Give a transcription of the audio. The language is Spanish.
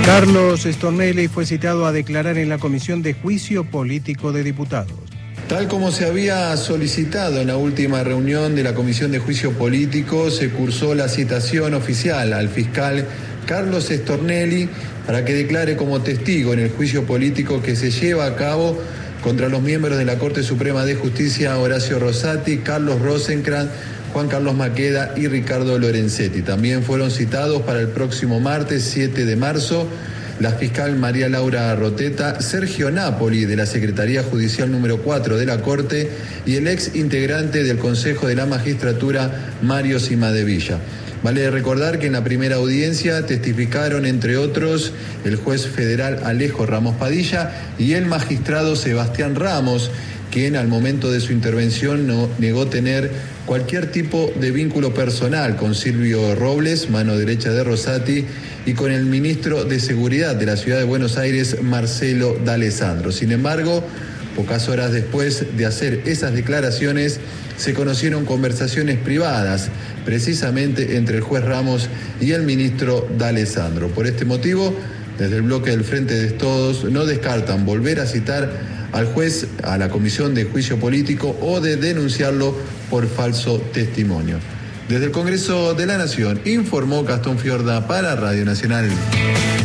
Carlos Stornelli fue citado a declarar en la Comisión de Juicio Político de Diputados. Tal como se había solicitado en la última reunión de la Comisión de Juicio Político, se cursó la citación oficial al fiscal Carlos Stornelli para que declare como testigo en el juicio político que se lleva a cabo contra los miembros de la Corte Suprema de Justicia Horacio Rosati, Carlos Rosenkrantz, Juan Carlos Maqueda y Ricardo Lorenzetti. También fueron citados para el próximo martes 7 de marzo la fiscal María Laura Roteta, Sergio Napoli de la Secretaría Judicial número 4 de la Corte y el ex integrante del Consejo de la Magistratura Mario Cimadevilla. Vale recordar que en la primera audiencia testificaron, entre otros, el juez federal Alejo Ramos Padilla y el magistrado Sebastián Ramos, quien al momento de su intervención negó tener cualquier tipo de vínculo personal con Silvio Robles, mano derecha de Rosati, y con el ministro de Seguridad de la Ciudad de Buenos Aires, Marcelo D'Alessandro. Sin embargo, pocas horas después de hacer esas declaraciones, se conocieron conversaciones privadas, precisamente entre el juez Ramos y el ministro D'Alessandro. Por este motivo, desde el bloque del Frente de Todos no descartan volver a citar al juez a la Comisión de Juicio Político o de denunciarlo por falso testimonio. Desde el Congreso de la Nación, informó Gastón Fiorda para Radio Nacional.